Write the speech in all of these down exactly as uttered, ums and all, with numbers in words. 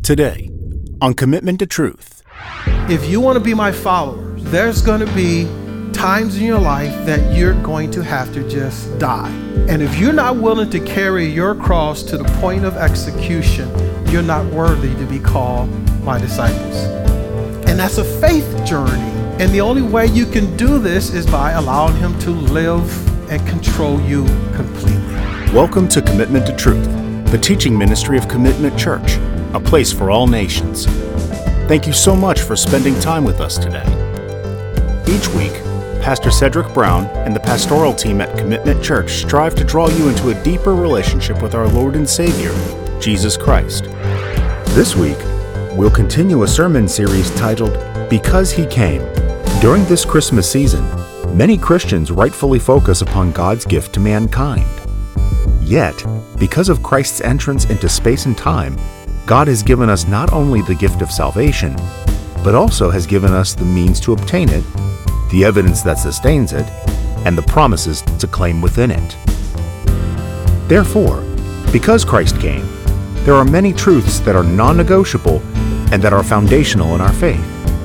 Today, on Commitment to Truth. If you want to be my follower, there's going to be times in your life that you're going to have to just die. And if you're not willing to carry your cross to the point of execution, you're not worthy to be called my disciples. And that's a faith journey. And the only way you can do this is by allowing him to live and control you completely. Welcome to Commitment to Truth, the teaching ministry of Commitment Church, a place for all nations. Thank you so much for spending time with us today. Each week, Pastor Cedric Brown and the pastoral team at Commitment Church strive to draw you into a deeper relationship with our Lord and Savior, Jesus Christ. This week, we'll continue a sermon series titled, Because He Came. During this Christmas season, many Christians rightfully focus upon God's gift to mankind. Yet, because of Christ's entrance into space and time, God has given us not only the gift of salvation, but also has given us the means to obtain it, the evidence that sustains it, and the promises to claim within it. Therefore, because Christ came, there are many truths that are non-negotiable and that are foundational in our faith.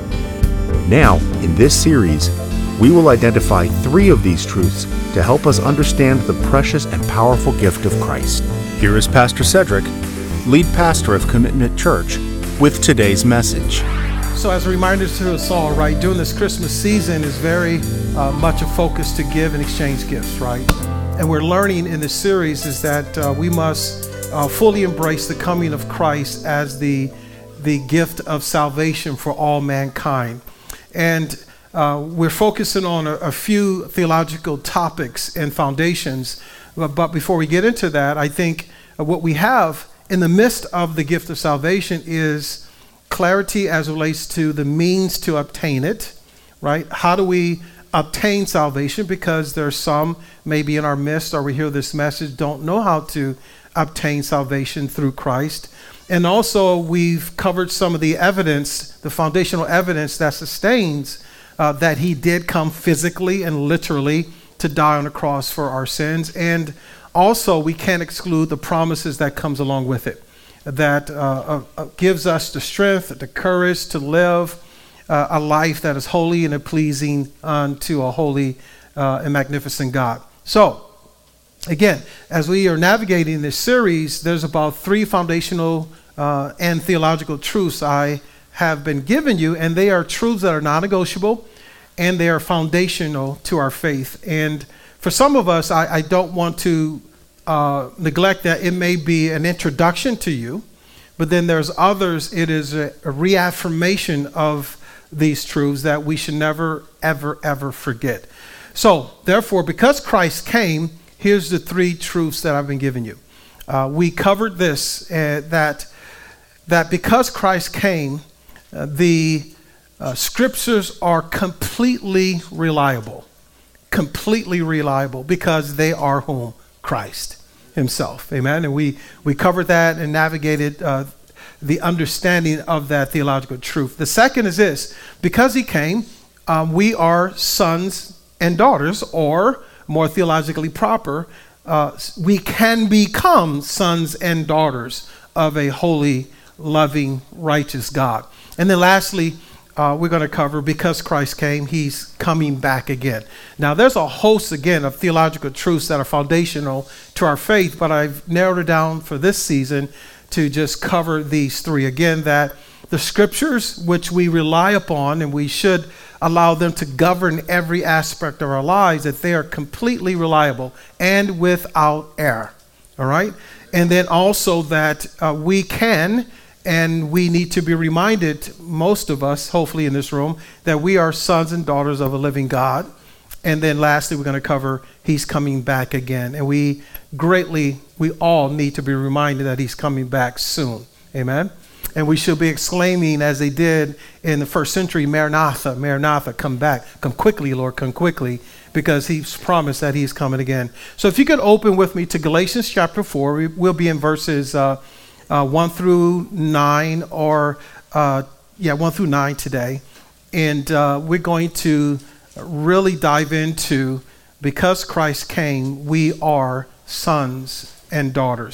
Now, in this series, we will identify three of these truths to help us understand the precious and powerful gift of Christ. Here is Pastor Cedric, lead pastor of Commitment Church, with today's message. So as a reminder to us all, right, during this Christmas season is very uh, much a focus to give and exchange gifts, right? And we're learning in this series is that uh, we must uh, fully embrace the coming of Christ as the, the gift of salvation for all mankind. And uh, we're focusing on a, a few theological topics and foundations. But, but before we get into that, I think uh, what we have in the midst of the gift of salvation is clarity as it relates to the means to obtain it, right? How do we obtain salvation? Because there's some maybe in our midst or we hear this message don't know how to obtain salvation through Christ. And also we've covered some of the evidence, the foundational evidence that sustains uh, that he did come physically and literally to die on the cross for our sins. And also we can't exclude the promises that comes along with it, that uh, uh, gives us the strength, the courage to live uh, a life that is holy and pleasing unto a holy uh, and magnificent God. So, again, as we are navigating this series, there's about three foundational uh, and theological truths I have been given you, and they are truths that are non-negotiable, and they are foundational to our faith. And for some of us, I, I don't want to Uh, neglect that it may be an introduction to you, but then there's others, it is a, a reaffirmation of these truths that we should never, ever, ever forget. So, therefore, because Christ came, here's the three truths that I've been giving you. Uh, we covered this, uh, that, that because Christ came, uh, the uh, scriptures are completely reliable, completely reliable because they are whom? Christ himself. Amen. And we, we covered that and navigated uh, the understanding of that theological truth. The second is this: because he came, um, we are sons and daughters, or more theologically proper, uh, we can become sons and daughters of a holy, loving, righteous God. And then lastly, Uh, we're going to cover because Christ came, he's coming back again. Now, there's a host, again, of theological truths that are foundational to our faith, but I've narrowed it down for this season to just cover these three. Again, that the scriptures, which we rely upon, and we should allow them to govern every aspect of our lives, that they are completely reliable and without error. All right? And then also that uh, we can and we need to be reminded, most of us, hopefully in this room, that we are sons and daughters of a living God. And then lastly, we're going to cover he's coming back again. And we greatly, we all need to be reminded that he's coming back soon. Amen. And we should be exclaiming as they did in the first century, Maranatha, Maranatha, come back. Come quickly, Lord, come quickly, because he's promised that he's coming again. So if you could open with me to Galatians chapter four, we, we'll be in verses uh, Uh, one through nine, or uh, yeah, one through nine today. And uh, we're going to really dive into, because Christ came, we are sons and daughters.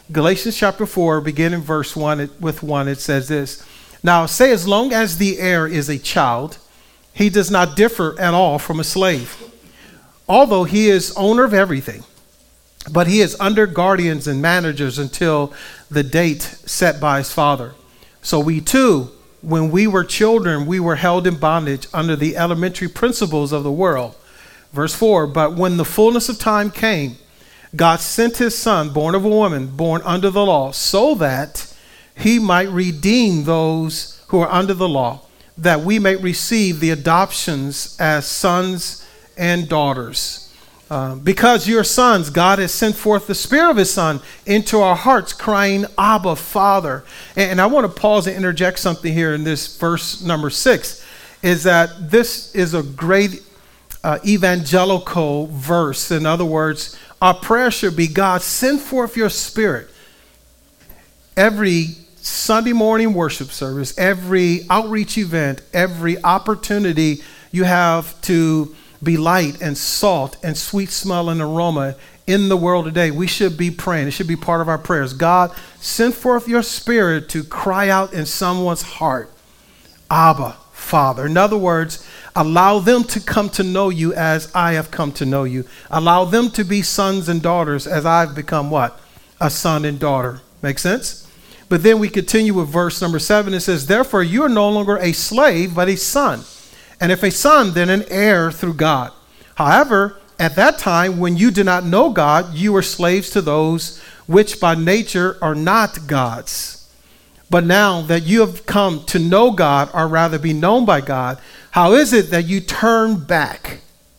Galatians chapter four, beginning verse one with one, it says this. Now say, as long as the heir is a child, he does not differ at all from a slave, although he is owner of everything. But he is under guardians and managers until the date set by his father. So we too, when we were children, we were held in bondage under the elementary principles of the world. Verse four, but when the fullness of time came, God sent his son, born of a woman, born under the law, so that he might redeem those who are under the law, that we may receive the adoptions as sons and daughters. Uh, because you're sons, God has sent forth the Spirit of his Son into our hearts, crying, Abba, Father. And, and I want to pause and interject something here in this verse number six, is that this is a great uh, evangelical verse. In other words, our prayer should be, God, send forth your Spirit. Every Sunday morning worship service, every outreach event, every opportunity you have to be light and salt and sweet smell and aroma in the world today, we should be praying. It should be part of our prayers. God, send forth your Spirit to cry out in someone's heart, Abba, Father. In other words, allow them to come to know you as I have come to know you. Allow them to be sons and daughters as I've become what? A son and daughter. Make sense? But then we continue with verse number seven. It says, therefore, you are no longer a slave, but a son. And if a son, then an heir through God. However, at that time, when you did not know God, you were slaves to those which by nature are not God's. But now that you have come to know God, or rather be known by God, how is it that you turn back?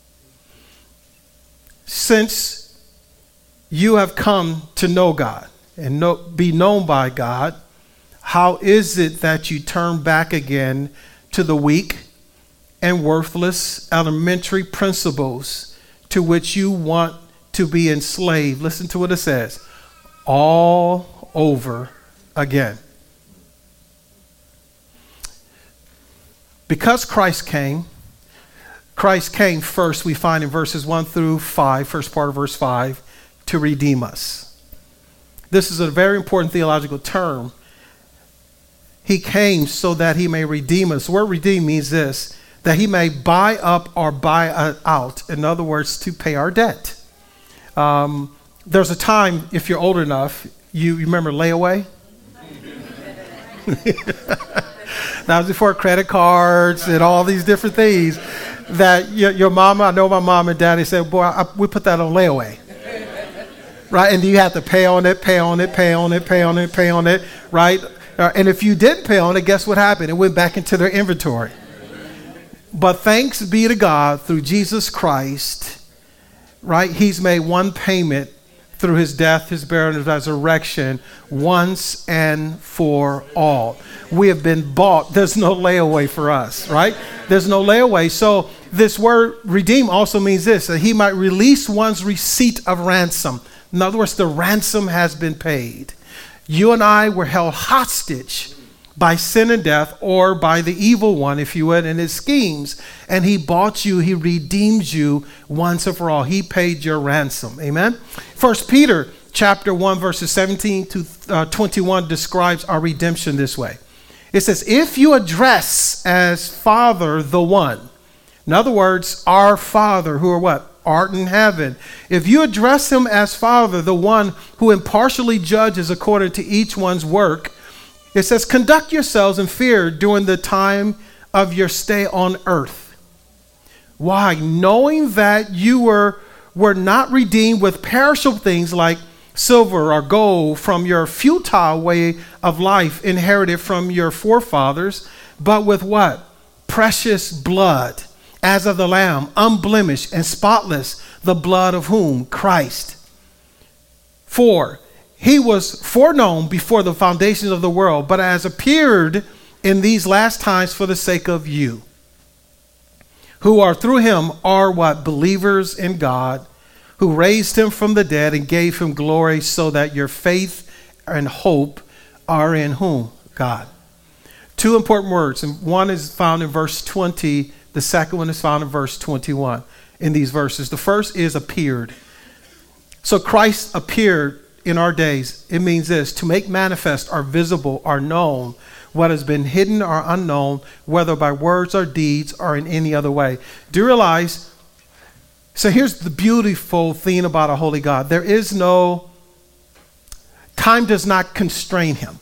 Since you have come to know God and know, be known by God, how is it that you turn back again to the weak and worthless elementary principles to which you want to be enslaved? Listen to what it says. All over again. Because Christ came, Christ came first, we find in verses one through five, first part of verse five, to redeem us. This is a very important theological term. He came so that he may redeem us. The word redeem means this, that he may buy up or buy out. In other words, to pay our debt. Um, there's a time, if you're old enough, you, you remember layaway? That was before credit cards and all these different things that your, your mama, I know my mom and daddy said, boy, I, we put that on layaway. Right? And you have to pay on it, pay on it, pay on it, pay on it, pay on it, right? Uh, and if you didn't pay on it, guess what happened? It went back into their inventory. But thanks be to God through Jesus Christ, right? He's made one payment through his death, his burial, and his resurrection once and for all. We have been bought. There's no layaway for us, right? There's no layaway. So this word redeem also means this, that he might release one's receipt of ransom. In other words, the ransom has been paid. You and I were held hostage by sin and death, or by the evil one, if you would, and his schemes. And he bought you, he redeemed you once and for all. He paid your ransom. Amen. First Peter chapter one, verses seventeen to twenty-one describes our redemption this way. It says, if you address as Father the one, in other words, our Father, who are what? Art in heaven. If you address him as Father, the one who impartially judges according to each one's work, it says, conduct yourselves in fear during the time of your stay on earth. Why? Knowing that you were, were not redeemed with perishable things like silver or gold from your futile way of life inherited from your forefathers, but with what? Precious blood, as of the Lamb, unblemished and spotless, the blood of whom? Christ. For he was foreknown before the foundations of the world, but has appeared in these last times for the sake of you, who are through him are what? Believers in God, who raised him from the dead and gave him glory, so that your faith and hope are in whom? God. Two important words, and one is found in verse twenty. The second one is found in verse twenty-one in these verses. The first is appeared. So Christ appeared in our days, it means this: to make manifest or visible or known what has been hidden or unknown, whether by words or deeds or in any other way. Do you realize? So here's the beautiful thing about a holy God. There is no, time does not constrain him.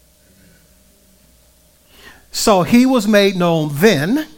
So he was made known then,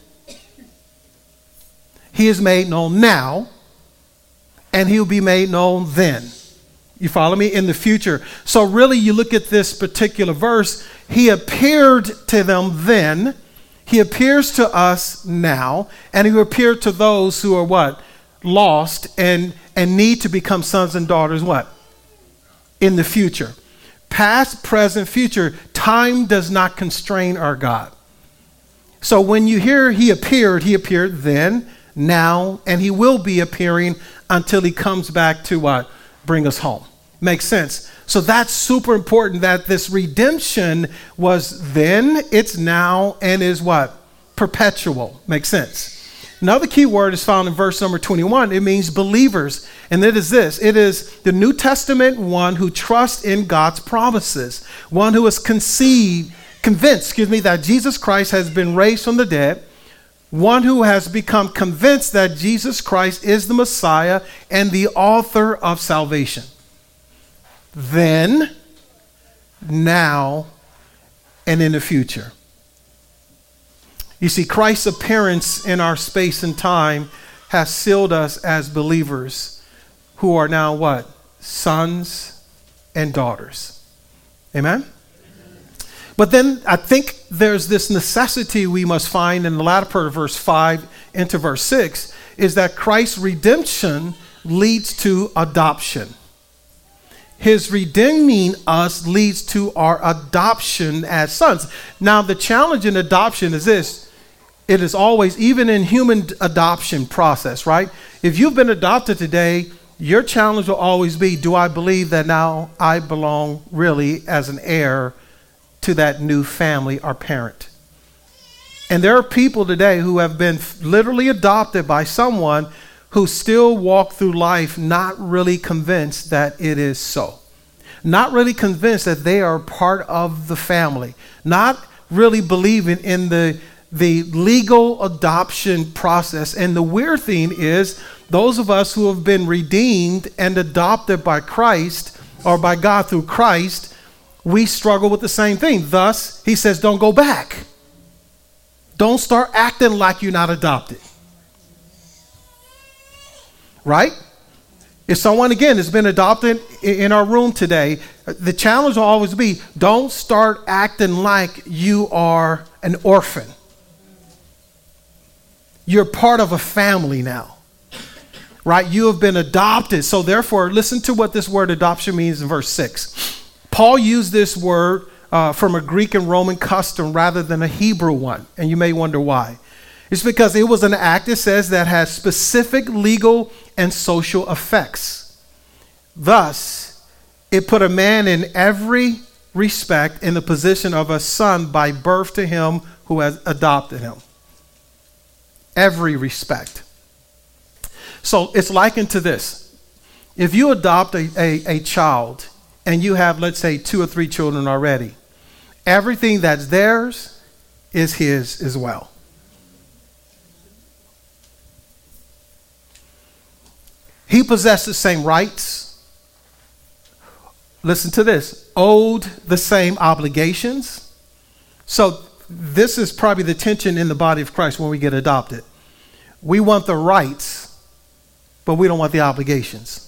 he is made known now, and he'll be made known then. You follow me? In the future. So really, you look at this particular verse, he appeared to them then, he appears to us now, and he appeared to those who are what? Lost and, and need to become sons and daughters, what? In the future. Past, present, future. Time does not constrain our God. So when you hear he appeared, he appeared then, now, and he will be appearing until he comes back to what? Bring us home. Makes sense. So that's super important, that this redemption was then, it's now, and is what? Perpetual. Makes sense. Another key word is found in verse number twenty-one. It means believers. And it is this. It is the New Testament one who trusts in God's promises. One who is conceived, convinced, excuse me, that Jesus Christ has been raised from the dead. One who has become convinced that Jesus Christ is the Messiah and the author of salvation. Then, now, and in the future. You see, Christ's appearance in our space and time has sealed us as believers who are now what? Sons and daughters. Amen? But then I think there's this necessity we must find in the latter part of verse five into verse six, is that Christ's redemption leads to adoption. His redeeming us leads to our adoption as sons. Now, the challenge in adoption is this. It is always, even in human adoption process, right? If you've been adopted today, your challenge will always be, do I believe that now I belong really as an heir to that new family or parent? And there are people today who have been literally adopted by someone who still walk through life not really convinced that it is so. Not really convinced that they are part of the family. Not really believing in the, the legal adoption process. And the weird thing is, those of us who have been redeemed and adopted by Christ or by God through Christ, we struggle with the same thing. Thus, he says, don't go back. Don't start acting like you're not adopted. Right? If someone, again, has been adopted in our room today, the challenge will always be, don't start acting like you are an orphan. You're part of a family now. Right? You have been adopted. So therefore, listen to what this word adoption means in verse six. Paul used this word uh, from a Greek and Roman custom rather than a Hebrew one. And you may wonder why. It's because it was an act, it says, that has specific legal and social effects. Thus, it put a man in every respect in the position of a son by birth to him who has adopted him. Every respect. So it's likened to this. If you adopt a, a, a child and you have, let's say, two or three children already, everything that's theirs is his as well. He possessed the same rights. Listen to this. Owed the same obligations. So this is probably the tension in the body of Christ when we get adopted. We want the rights, but we don't want the obligations.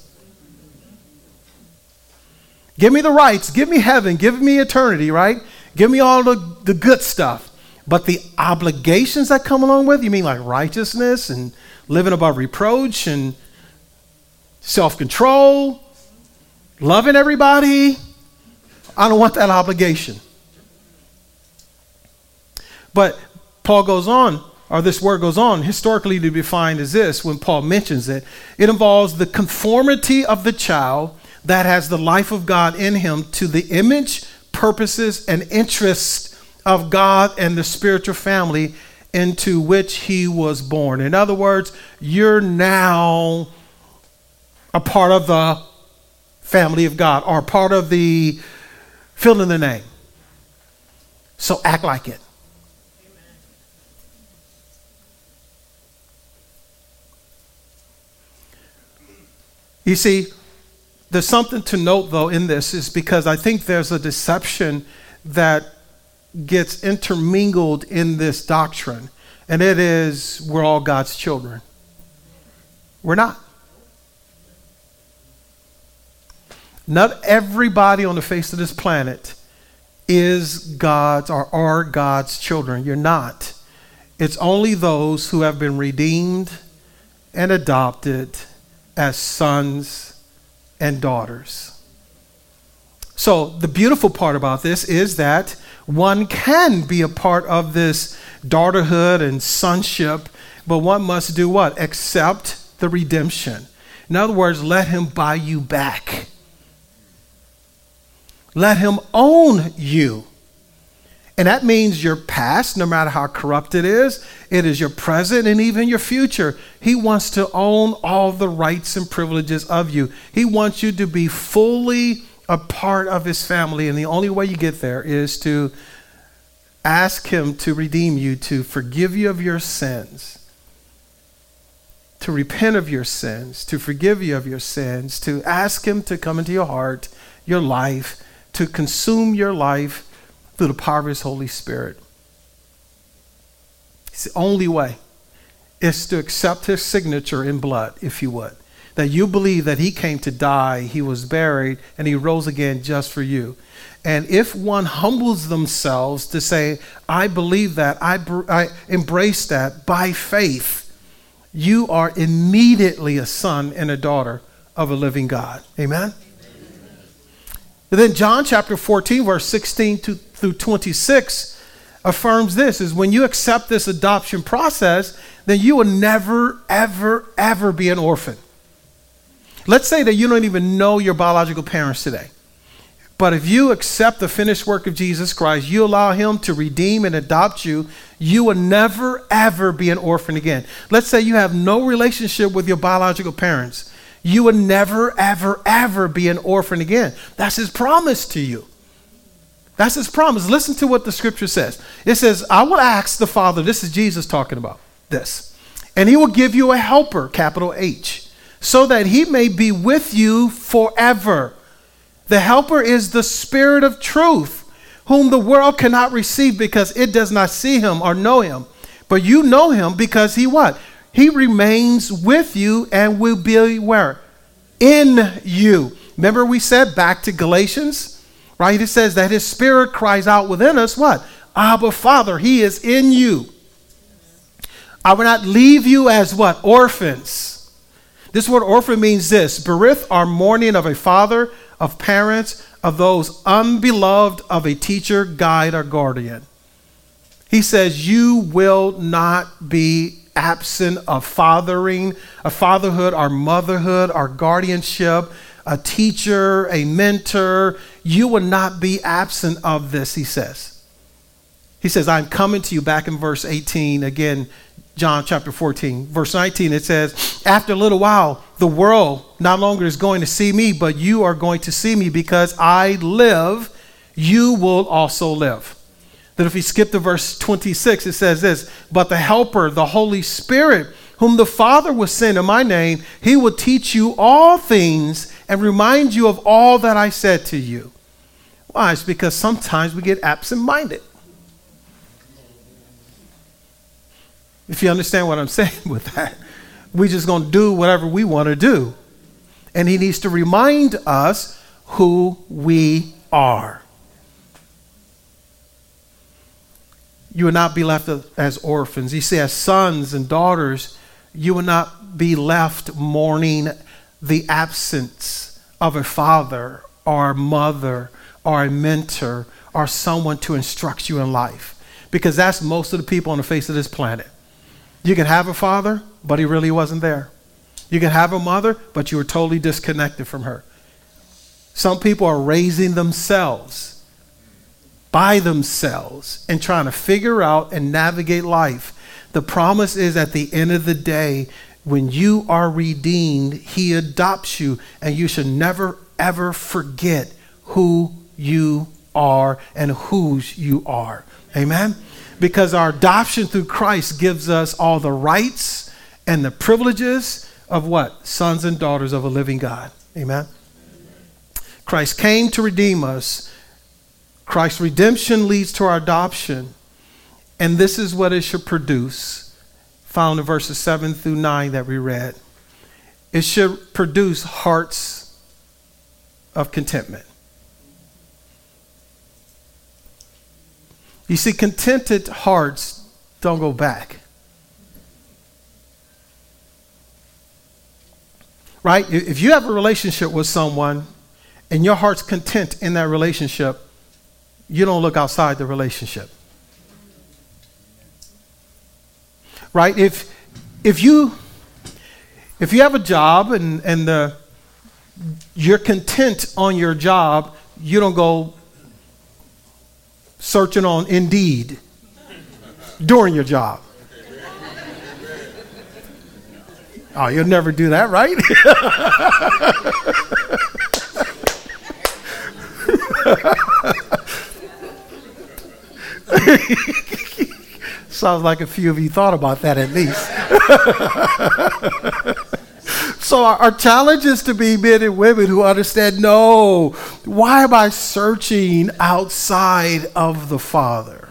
Give me the rights. Give me heaven. Give me eternity, right? Give me all the, the good stuff. But the obligations that come along with it, you mean like righteousness and living above reproach and self-control, loving everybody? I don't want that obligation. But Paul goes on, or this word goes on, historically to be defined as this, when Paul mentions it, it involves the conformity of the child that has the life of God in him to the image, purposes, and interests of God and the spiritual family into which he was born. In other words, you're now a part of the family of God, or part of the fill in the name. So act like it. You see, there's something to note, though, in this, is because I think there's a deception that gets intermingled in this doctrine, and it is we're all God's children. We're not. Not everybody on the face of this planet is God's or are God's children. You're not. It's only those who have been redeemed and adopted as sons and daughters. So the beautiful part about this is that one can be a part of this daughterhood and sonship, but one must do what? Accept the redemption. In other words, let him buy you back. Let him own you. And that means your past, no matter how corrupt it is, it is your present and even your future. He wants to own all the rights and privileges of you. He wants you to be fully a part of his family. And the only way you get there is to ask him to redeem you, to forgive you of your sins, to repent of your sins, to forgive you of your sins, to ask him to come into your heart, your life, to consume your life through the power of his Holy Spirit. It's the only way is to accept his signature in blood, if you would. That you believe that he came to die, he was buried, and he rose again just for you. And if one humbles themselves to say, I believe that, I, I embrace that by faith, you are immediately a son and a daughter of a living God. Amen? And then John chapter fourteen, verse sixteen to, through twenty-six affirms this, is when you accept this adoption process, then you will never, ever, ever be an orphan. Let's say that you don't even know your biological parents today. But if you accept the finished work of Jesus Christ, you allow him to redeem and adopt you, you will never, ever be an orphan again. Let's say you have no relationship with your biological parents. You will never, ever, ever be an orphan again. That's his promise to you. That's his promise. Listen to what the scripture says. It says, I will ask the Father, this is Jesus talking about this, and he will give you a helper, capital H, so that he may be with you forever. The helper is the Spirit of truth, whom the world cannot receive because it does not see him or know him. But you know him because he what? He remains with you and will be where? In you. Remember we said back to Galatians, right? It says that his Spirit cries out within us, what? Abba, Father, he is in you. I will not leave you as what? Orphans. This word orphan means this: berith or mourning of a father, of parents, of those unbeloved, of a teacher, guide, or guardian. He says you will not be absent of fathering, a fatherhood or motherhood or guardianship, a teacher, a mentor. You will not be absent of this, he says. He says, I'm coming to you, back in verse eighteen, again, John chapter fourteen, verse nineteen, it says, after a little while, the world not longer is going to see me, but you are going to see me because I live, you will also live. Then if we skip to verse twenty-six, it says this, but the helper, the Holy Spirit, whom the Father will send in my name, he will teach you all things and remind you of all that I said to you. Why? It's because sometimes we get absent-minded. If you understand what I'm saying with that, we're just going to do whatever we want to do. And he needs to remind us who we are. You will not be left as orphans. You see, as sons and daughters, you will not be left mourning the absence of a father or a mother or a mentor or someone to instruct you in life. Because that's most of the people on the face of this planet. You can have a father, but he really wasn't there. You can have a mother, but you were totally disconnected from her. Some people are raising themselves by themselves and trying to figure out and navigate life. The promise is at the end of the day, when you are redeemed, he adopts you, and you should never, ever forget who you are and whose you are. Amen? Because our adoption through Christ gives us all the rights and the privileges of what? Sons and daughters of a living God. Amen? Christ came to redeem us. Christ's redemption leads to our adoption. And this is what it should produce, found in verses seven through nine that we read. It should produce hearts of contentment. You see, contented hearts don't go back. Right? If you have a relationship with someone and your heart's content in that relationship, you don't look outside the relationship. Right? If if you if you have a job and, and the you're content on your job, you don't go searching on Indeed during your job. Oh, you'll never do that, right? Sounds like a few of you thought about that at least. So our, our challenge is to be men and women who understand, no, why am I searching outside of the Father?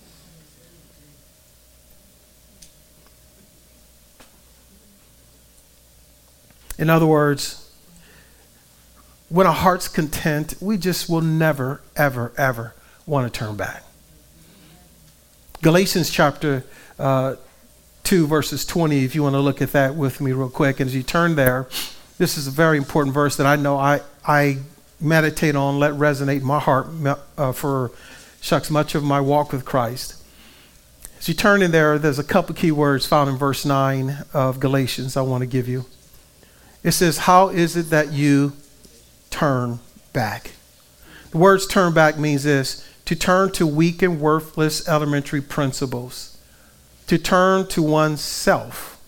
In other words, when our heart's content, we just will never, ever, ever want to turn back. Galatians chapter uh, two, verses twenty, if you want to look at that with me real quick. And as you turn there, this is a very important verse that I know I, I meditate on, let resonate in my heart uh, for, shucks, much of my walk with Christ. As you turn in there, there's a couple key words found in verse nine of Galatians I want to give you. It says, how is it that you turn back? The words turn back means this: to turn to weak and worthless elementary principles, to turn to oneself.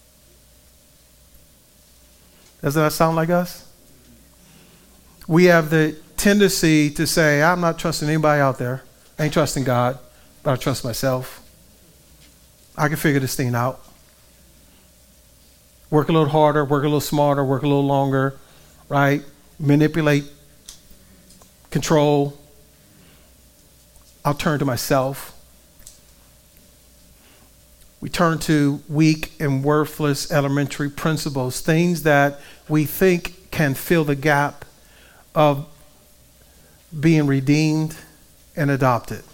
Doesn't that sound like us? We have the tendency to say, I'm not trusting anybody out there. I ain't trusting God, but I trust myself. I can figure this thing out. Work a little harder, work a little smarter, work a little longer, right? Manipulate, control. I'll turn to myself. We turn to weak and worthless elementary principles, things that we think can fill the gap of being redeemed and adopted.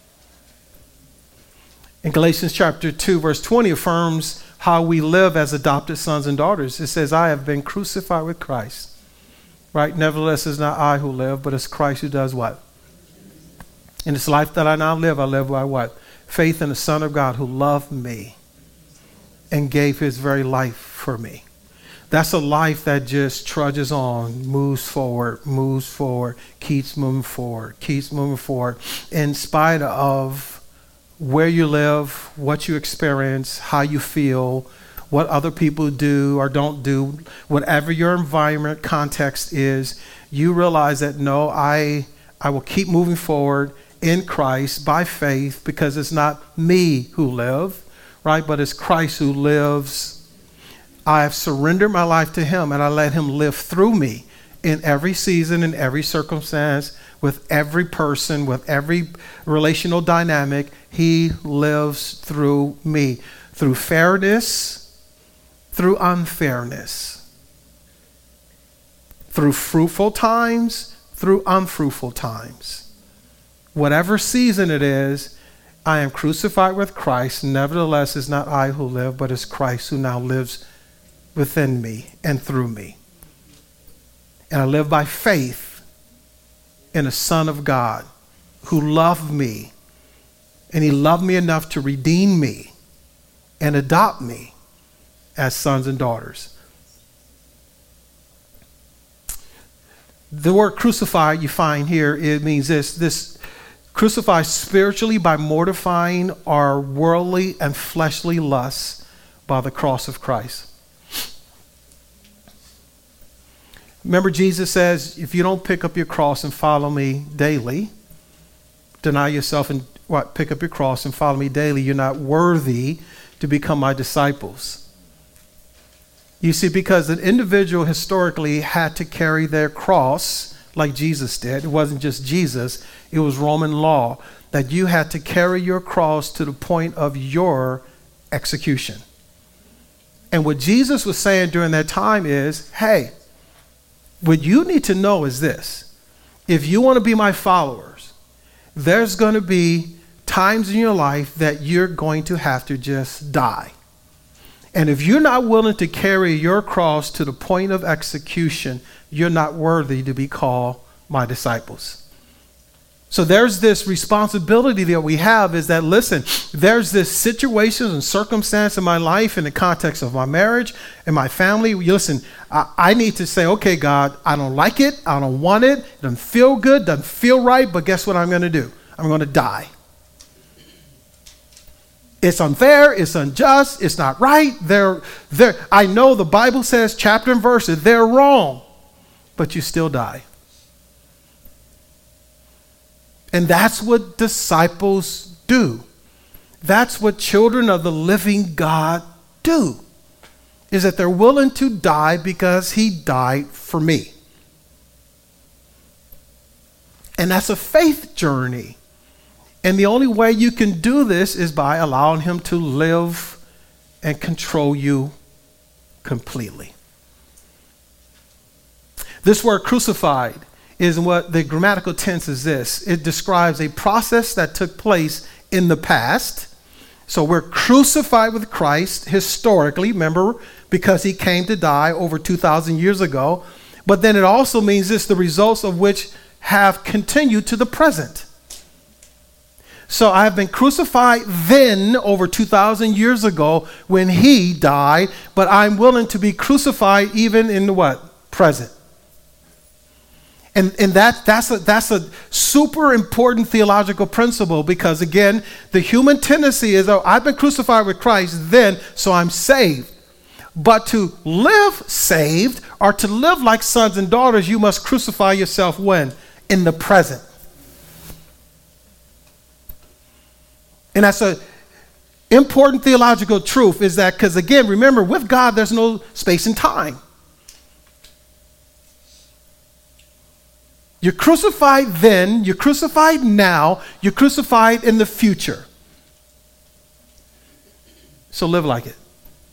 In Galatians chapter two, verse twenty affirms how we live as adopted sons and daughters. It says, I have been crucified with Christ. Right? Nevertheless, it's not I who live, but it's Christ who does what? In this life that I now live, I live by what? Faith in the Son of God who loved me and gave his very life for me. That's a life that just trudges on, moves forward, moves forward, keeps moving forward, keeps moving forward, in spite of where you live, what you experience, how you feel, what other people do or don't do, whatever your environment context is, you realize that no, I I will keep moving forward in Christ by faith, because it's not me who live, right? But it's Christ who lives. I have surrendered my life to him, and I let him live through me in every season, in every circumstance, with every person, with every relational dynamic. He lives through me, through fairness, through unfairness, through fruitful times, through unfruitful times. Whatever season it is, I am crucified with Christ. Nevertheless, it's not I who live, but it's Christ who now lives within me and through me. And I live by faith in a Son of God who loved me. And he loved me enough to redeem me and adopt me as sons and daughters. The word crucified you find here, it means this, this crucify spiritually by mortifying our worldly and fleshly lusts by the cross of Christ. Remember, Jesus says, if you don't pick up your cross and follow me daily, deny yourself and what? Pick up your cross and follow me daily, you're not worthy to become my disciples. You see, because an individual historically had to carry their cross like Jesus did. It wasn't just Jesus, it was Roman law that you had to carry your cross to the point of your execution. And what Jesus was saying during that time is, hey, what you need to know is this. If you want to be my followers, there's going to be times in your life that you're going to have to just die. And if you're not willing to carry your cross to the point of execution, you're not worthy to be called my disciples. So there's this responsibility that we have is that, listen, there's this situations and circumstance in my life in the context of my marriage and my family. Listen, I, I need to say, okay, God, I don't like it. I don't want it. It doesn't feel good. Doesn't feel right. But guess what I'm going to do? I'm going to die. It's unfair. It's unjust. It's not right. They're, they're, I know the Bible says chapter and verse, they're wrong, but you still die. And that's what disciples do. That's what children of the living God do, is that they're willing to die because he died for me. And that's a faith journey. And the only way you can do this is by allowing him to live and control you completely. This word crucified is what the grammatical tense is this. It describes a process that took place in the past. So we're crucified with Christ historically, remember, because he came to die over two thousand years ago. But then it also means this, the results of which have continued to the present. So I have been crucified then over two thousand years ago when he died, but I'm willing to be crucified even in the what? Present. And, and that, that's, a, that's a super important theological principle because, again, the human tendency is, oh, I've been crucified with Christ then, so I'm saved. But to live saved or to live like sons and daughters, you must crucify yourself when? In the present. And that's an important theological truth is that, because, again, remember, with God, there's no space and time. You're crucified then, you're crucified now, you're crucified in the future. So live like it.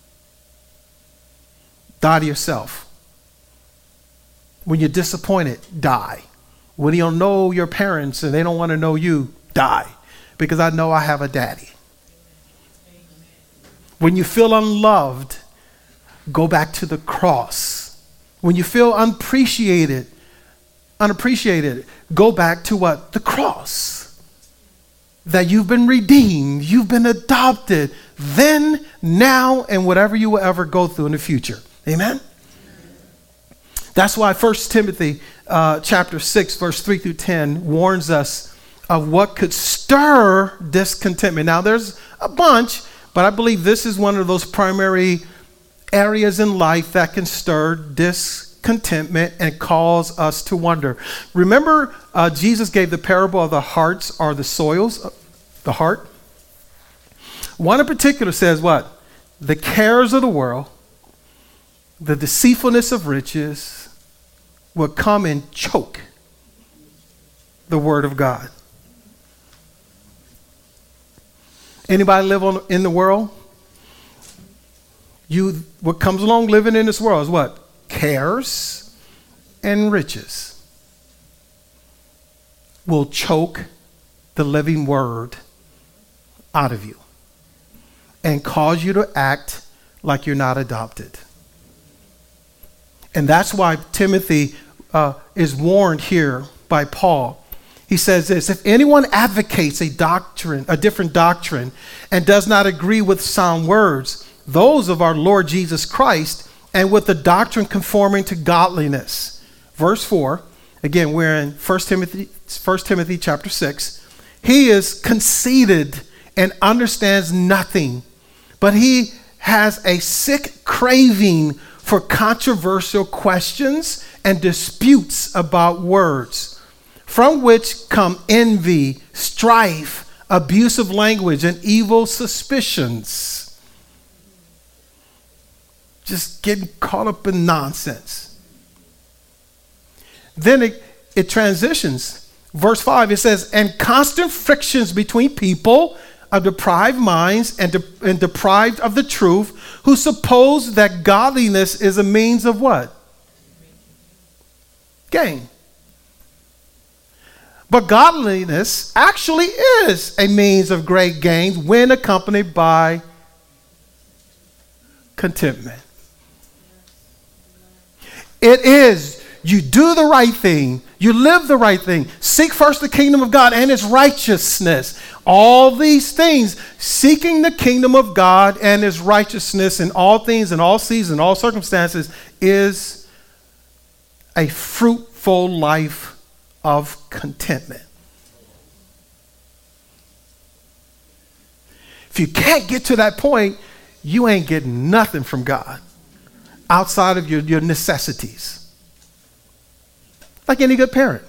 Die to yourself. When you're disappointed, die. When you don't know your parents and they don't want to know you, die. Because I know I have a daddy. When you feel unloved, go back to the cross. When you feel unappreciated, unappreciated, go back to what? The cross. That you've been redeemed, you've been adopted, then, now, and whatever you will ever go through in the future. Amen? That's why First Timothy uh, chapter six, verse three through ten warns us of what could stir discontentment. Now, there's a bunch, but I believe this is one of those primary areas in life that can stir discontentment. Contentment and cause us to wonder. Remember, uh, Jesus gave the parable of the hearts or the soils, uh, the heart. One in particular says what? The cares of the world, the deceitfulness of riches will come and choke the word of God. Anybody live on, in the world? You, what comes along living in this world is what? Cares and riches will choke the living word out of you and cause you to act like you're not adopted. And that's why Timothy uh, is warned here by Paul. He says this, if anyone advocates a doctrine, a different doctrine, and does not agree with sound words, those of our Lord Jesus Christ, and with the doctrine conforming to godliness. Verse four, again, we're in First Timothy, First Timothy chapter six. He is conceited and understands nothing, but he has a sick craving for controversial questions and disputes about words, from which come envy, strife, abusive language, and evil suspicions. Just getting caught up in nonsense. Then it, it transitions. Verse five, it says, and constant frictions between people of deprived minds and, de- and deprived of the truth, who suppose that godliness is a means of what? Gain. But godliness actually is a means of great gain when accompanied by contentment. It is, you do the right thing, you live the right thing, seek first the kingdom of God and his righteousness. All these things, seeking the kingdom of God and his righteousness in all things, in all seasons, in all circumstances, is a fruitful life of contentment. If you can't get to that point, you ain't getting nothing from God outside of your, your necessities. Like any good parent.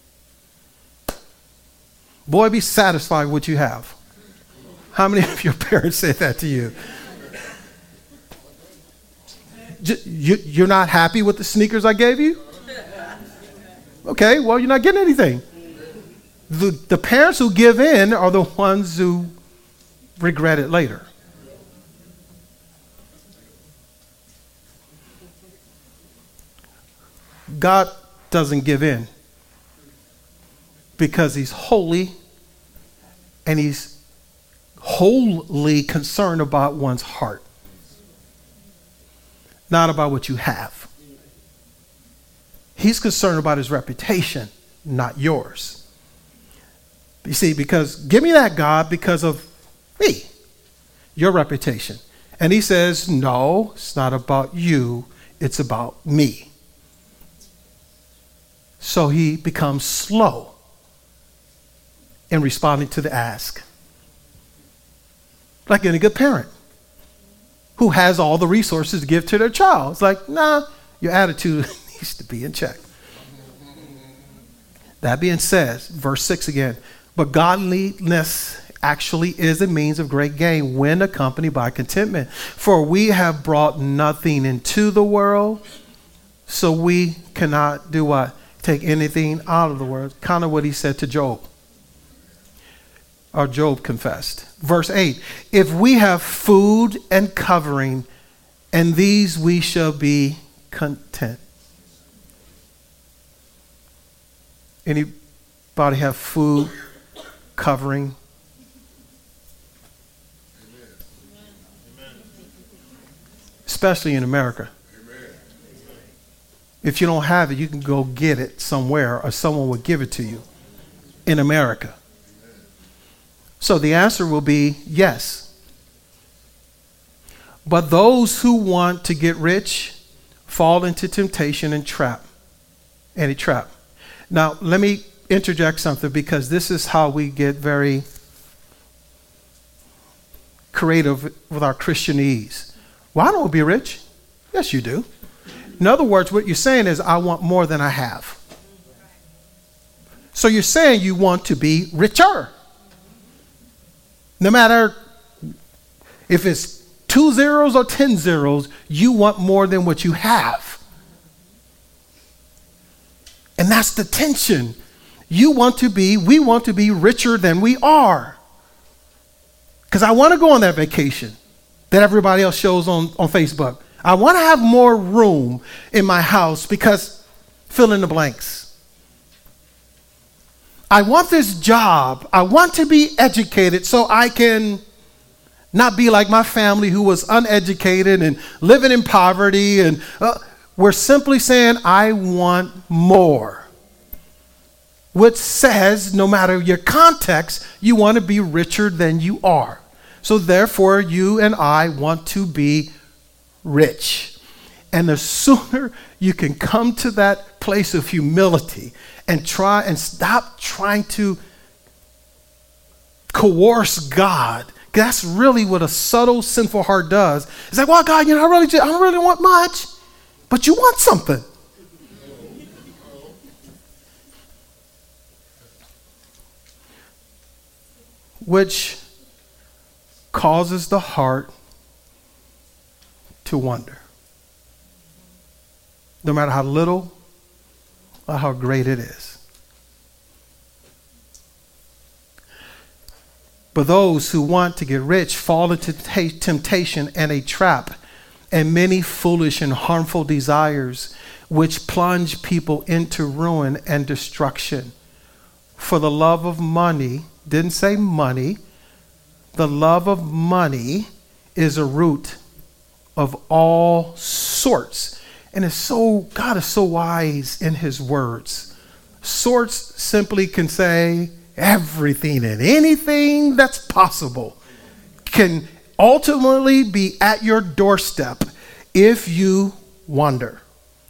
Boy, be satisfied with what you have. How many of your parents said that to you? You're not happy with the sneakers I gave you? Okay, well, you're not getting anything. The, the parents who give in are the ones who regret it later. God doesn't give in because he's holy and he's wholly concerned about one's heart, not about what you have. He's concerned about his reputation, not yours. You see, because give me that, God, because of me, your reputation. And he says, no, it's not about you, it's about me. So he becomes slow in responding to the ask. Like any good parent who has all the resources to give to their child. It's like, nah, your attitude needs to be in check. That being said, verse six again, but godliness actually is a means of great gain when accompanied by contentment. For we have brought nothing into the world, so we cannot do what? Take anything out of the world. Kind of what he said to Job. Or Job confessed. Verse eight, if we have food and covering, and these we shall be content. Anybody have food, covering? Especially in America. If you don't have it, you can go get it somewhere or someone will give it to you in America. So the answer will be yes. But those who want to get rich fall into temptation and trap. Any trap. Now, let me interject something because this is how we get very creative with our Christianese. Well, I don't want to be rich. Yes, you do. In other words, what you're saying is, I want more than I have. So you're saying you want to be richer. No matter if it's two zeros or ten zeros, you want more than what you have. And that's the tension. You want to be, we want to be richer than we are. Because I want to go on that vacation that everybody else shows on, on Facebook. I want to have more room in my house because fill in the blanks. I want this job. I want to be educated so I can not be like my family who was uneducated and living in poverty. And uh, we're simply saying, I want more. Which says, no matter your context, you want to be richer than you are. So therefore, you and I want to be rich. And the sooner you can come to that place of humility and try and stop trying to coerce God, that's really what a subtle sinful heart does. It's like, well, God, you know, I really, just, I don't really want much, but you want something. which causes the heart to wonder. No matter how little or how great it is. But those who want to get rich fall into t- temptation and a trap and many foolish and harmful desires which plunge people into ruin and destruction. For the love of money, didn't say money, the love of money is a root of all sorts. And it's so, God is so wise in his words. Sorts simply can say everything and anything that's possible can ultimately be at your doorstep if you wander.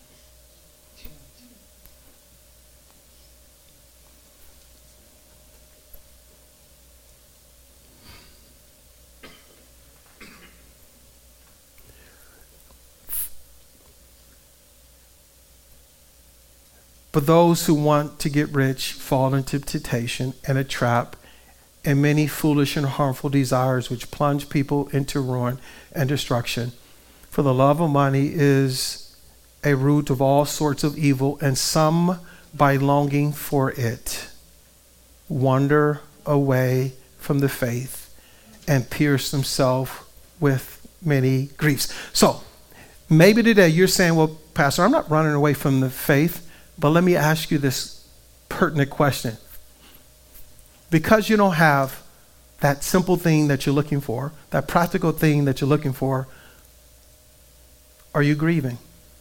But those who want to get rich fall into temptation and a trap and many foolish and harmful desires which plunge people into ruin and destruction. For the love of money is a root of all sorts of evil, and some, by longing for it, wander away from the faith and pierce themselves with many griefs. So, maybe today you're saying, well, Pastor, I'm not running away from the faith. But let me ask you this pertinent question. Because you don't have that simple thing that you're looking for, that practical thing that you're looking for, are you grieving?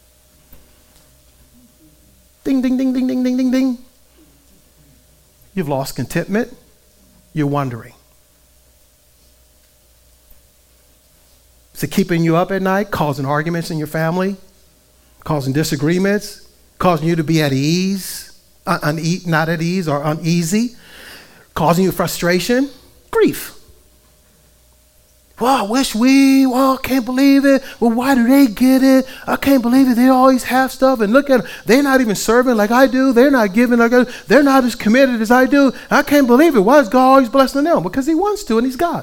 Ding, ding, ding, ding, ding, ding, ding, ding. You've lost contentment. You're wondering. Is it keeping you up at night, causing arguments in your family, causing disagreements? Causing you to be at ease, une- not at ease or uneasy, causing you frustration, grief. Well, I wish we, well, I can't believe it. Well, why do they get it? I can't believe it. They always have stuff. And look at them. They're not even serving like I do. They're not giving like I do. They're not as committed as I do. I can't believe it. Why is God always blessing them? Because he wants to and he's God.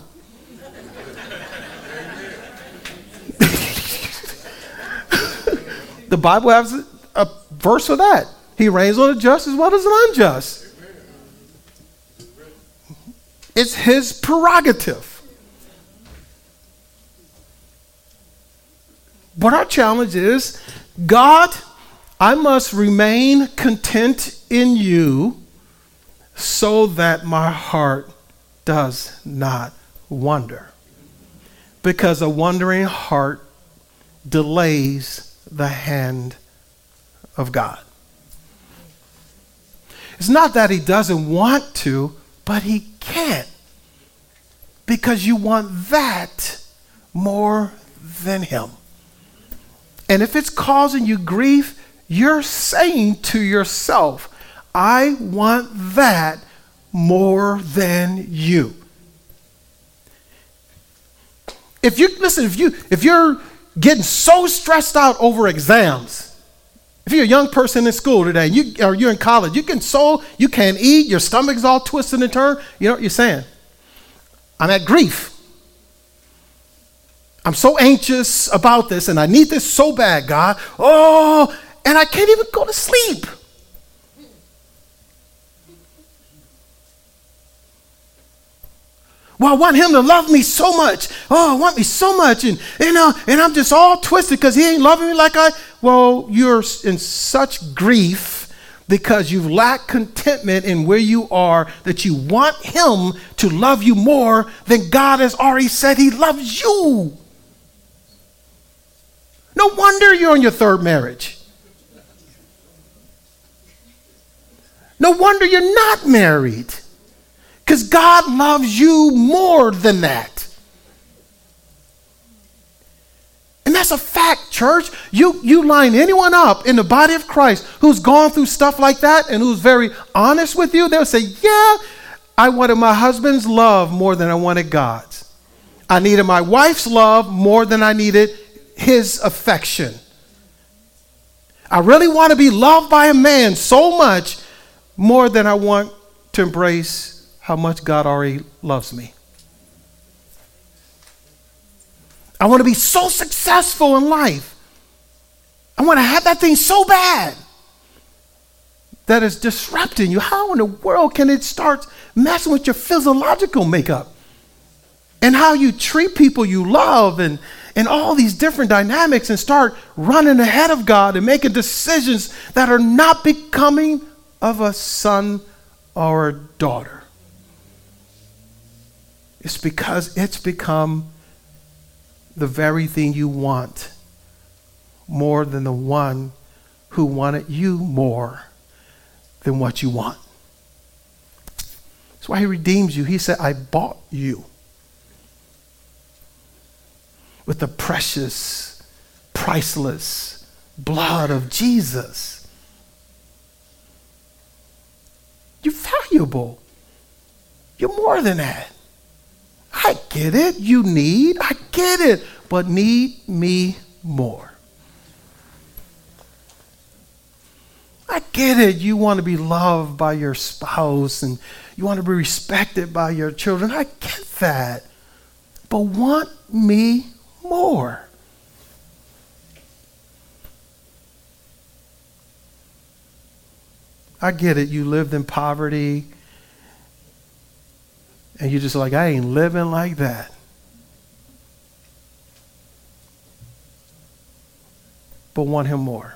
The Bible has a verse for that. He reigns on the just as well as the unjust. It's his prerogative. But our challenge is, God, I must remain content in you so that my heart does not wander. Because a wandering heart delays the hand of God. It's not that he doesn't want to, but he can't. Because you want that more than him. And if it's causing you grief, you're saying to yourself, I want that more than you. If you listen, if you if you're getting so stressed out over exams, if you're a young person in school today, you, or you're in college, you can so, you can't eat, your stomach's all twisted and turned. You know what you're saying? I'm at grief. I'm so anxious about this, and I need this so bad, God. Oh, and I can't even go to sleep. Well, I want him to love me so much. Oh, I want me so much. And, you know, and I'm just all twisted because he ain't loving me like I... Well, you're in such grief because you lack contentment in where you are that you want him to love you more than God has already said he loves you. No wonder you're in your third marriage. No wonder you're not married. Because God loves you more than that. And that's a fact, church. You, you line anyone up in the body of Christ who's gone through stuff like that and who's very honest with you, they'll say, yeah, I wanted my husband's love more than I wanted God's. I needed my wife's love more than I needed his affection. I really want to be loved by a man so much more than I want to embrace how much God already loves me. I want to be so successful in life. I want to have that thing so bad that it's disrupting you. How in the world can it start messing with your physiological makeup and how you treat people you love and, and all these different dynamics, and start running ahead of God and making decisions that are not becoming of a son or a daughter? It's because it's become the very thing you want more than the one who wanted you more than what you want. That's why he redeems you. He said, I bought you with the precious, priceless blood of Jesus. You're valuable. You're more than that. I get it. You need. I get it. But need me more. I get it. You want to be loved by your spouse and you want to be respected by your children. I get that. But want me more. I get it. You lived in poverty and you're just like, I ain't living like that. But want him more.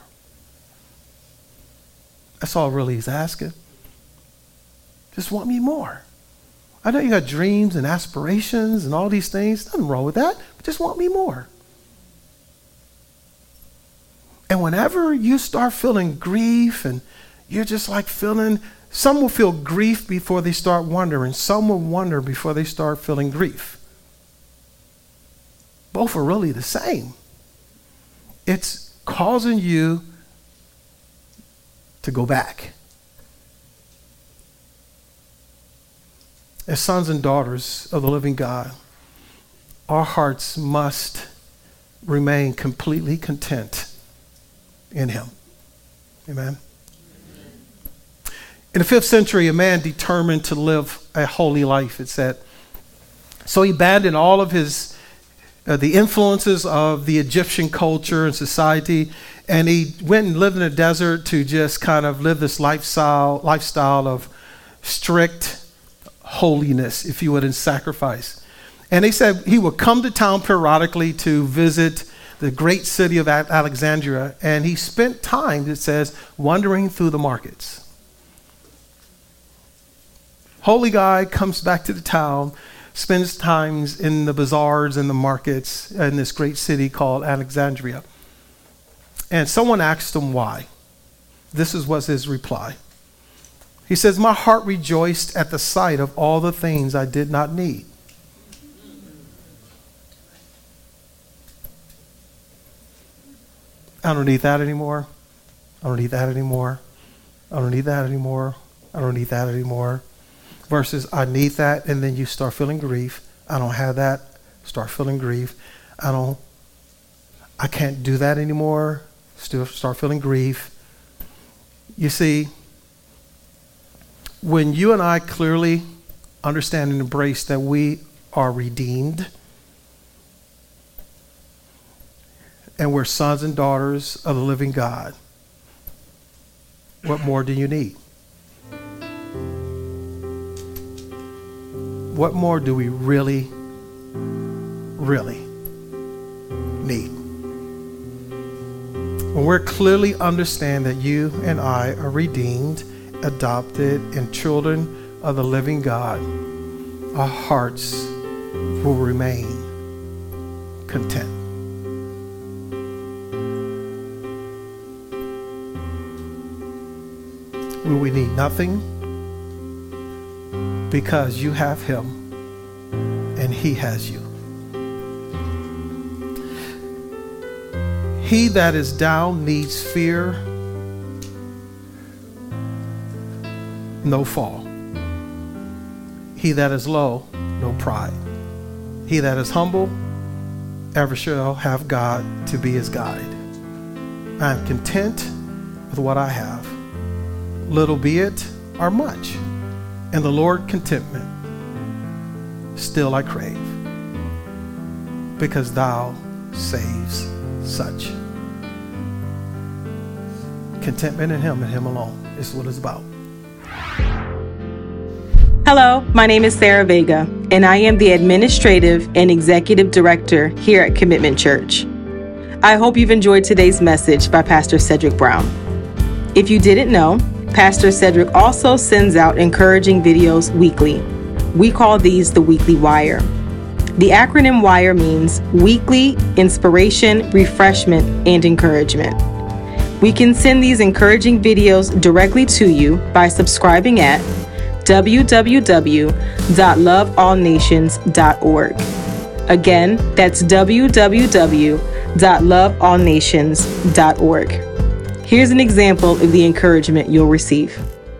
That's all really he's asking. Just want me more. I know you got dreams and aspirations and all these things. Nothing wrong with that. But just want me more. And whenever you start feeling grief and you're just like feeling, some will feel grief before they start wondering. Some will wonder before they start feeling grief. Both are really the same. It's causing you to go back. As sons and daughters of the living God, our hearts must remain completely content in him. Amen. In the fifth century, a man determined to live a holy life, it said. So he abandoned all of his, uh, the influences of the Egyptian culture and society, and he went and lived in the desert to just kind of live this lifestyle, lifestyle of strict holiness, if you would, and sacrifice. And they said he would come to town periodically to visit the great city of Alexandria, and he spent time, it says, wandering through the markets. Holy guy comes back to the town, spends times in the bazaars and the markets in this great city called Alexandria. And someone asked him why. This is was his reply. He says, my heart rejoiced at the sight of all the things I did not need. I don't need that anymore. I don't need that anymore. I don't need that anymore. I don't need that anymore. Versus I need that, and then you start feeling grief. I don't have that. Start feeling grief. I don't, I can't do that anymore. Still start feeling grief. You see, when you and I clearly understand and embrace that we are redeemed and we're sons and daughters of the living God, what more do you need? What more do we really, really need? When we're clearly understand that you and I are redeemed, adopted, and children of the living God, our hearts will remain content. When we need nothing, because you have him and he has you. He that is down needs fear no fall. He that is low, no pride. He that is humble, ever shall have God to be his guide. I am content with what I have, little be it or much. and the Lord contentment, still I crave, because thou saves such. Contentment in him and him alone is what it's about. Hello, my name is Sarah Vega, and I am the Administrative and Executive Director here at Commitment Church. I hope you've enjoyed today's message by Pastor Cedric Brown. If you didn't know, Pastor Cedric also sends out encouraging videos weekly. We call these the Weekly Wire. The acronym WIRE means Weekly Inspiration, Refreshment, and Encouragement. We can send these encouraging videos directly to you by subscribing at w w w dot love all nations dot org. Again, that's w w w dot love all nations dot org. Here's an example of the encouragement you'll receive.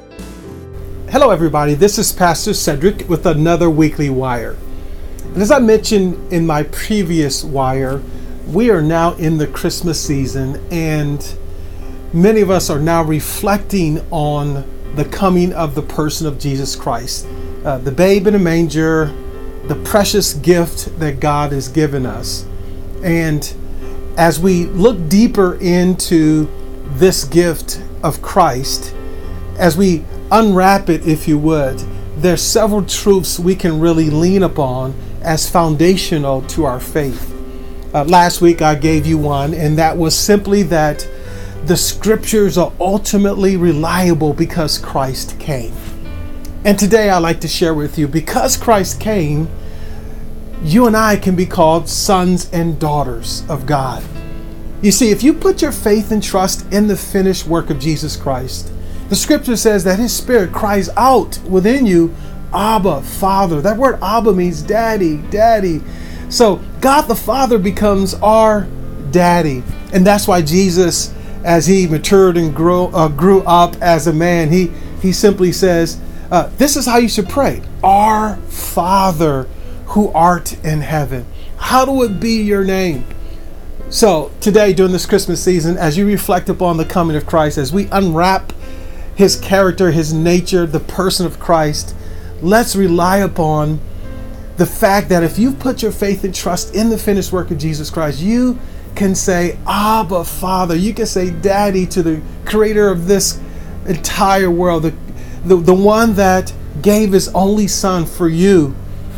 Hello, everybody. This is Pastor Cedric with another Weekly Wire. And as I mentioned in my previous wire, we are now in the Christmas season, and many of us are now reflecting on the coming of the person of Jesus Christ, uh, the babe in a manger, the precious gift that God has given us. And as we look deeper into this gift of Christ, as we unwrap it, if you would, there's several truths we can really lean upon as foundational to our faith. Uh, last week I gave you one, and that was simply that the scriptures are ultimately reliable because Christ came. And today I'd like to share with you, because Christ came, you and I can be called sons and daughters of God. You see, if you put your faith and trust in the finished work of Jesus Christ, the scripture says that his spirit cries out within you, Abba, Father. That word Abba means daddy, daddy. So God the Father becomes our daddy. And that's why Jesus, as he matured and grew, uh, grew up as a man, he, he simply says, uh, this is how you should pray. Our Father who art in heaven, hallowed be your name. So today, during this Christmas season, as you reflect upon the coming of Christ, as we unwrap his character, his nature, the person of Christ, let's rely upon the fact that if you put your faith and trust in the finished work of Jesus Christ, you can say, Abba, Father. You can say daddy to the creator of this entire world, the, the, the one that gave his only son for you.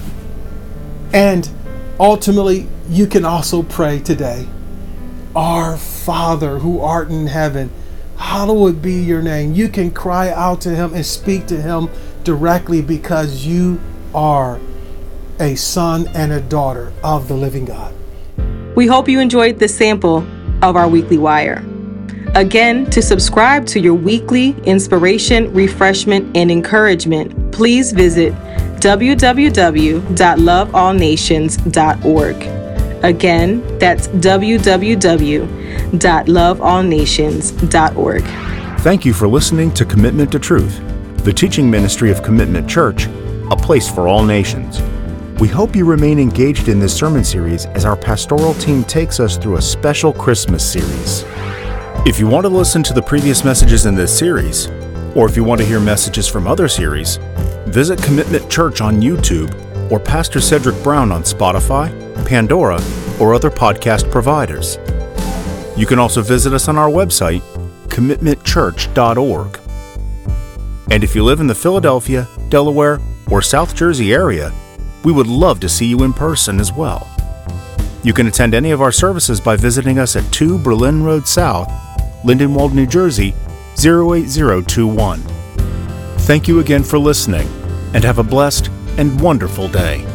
And ultimately, you can also pray today, our Father who art in heaven, hallowed be your name. You can cry out to him and speak to him directly because you are a son and a daughter of the living God. We hope you enjoyed this sample of our Weekly Wire. Again, to subscribe to your weekly inspiration, refreshment, and encouragement, please visit w w w dot love all nations dot org. Again, that's w w w dot love all nations dot org. Thank you for listening to Commitment to Truth, the teaching ministry of Commitment Church, a place for all nations. We hope you remain engaged in this sermon series as our pastoral team takes us through a special Christmas series. If you want to listen to the previous messages in this series, or if you want to hear messages from other series, visit Commitment Church on YouTube or Pastor Cedric Brown on Spotify, Pandora, or other podcast providers. You can also visit us on our website, commitment church dot org. And if you live in the Philadelphia, Delaware, or South Jersey area, we would love to see you in person as well. You can attend any of our services by visiting us at two Berlin Road South, Lindenwold, New Jersey, zero eight zero two one. Thank you again for listening, and have a blessed and wonderful day.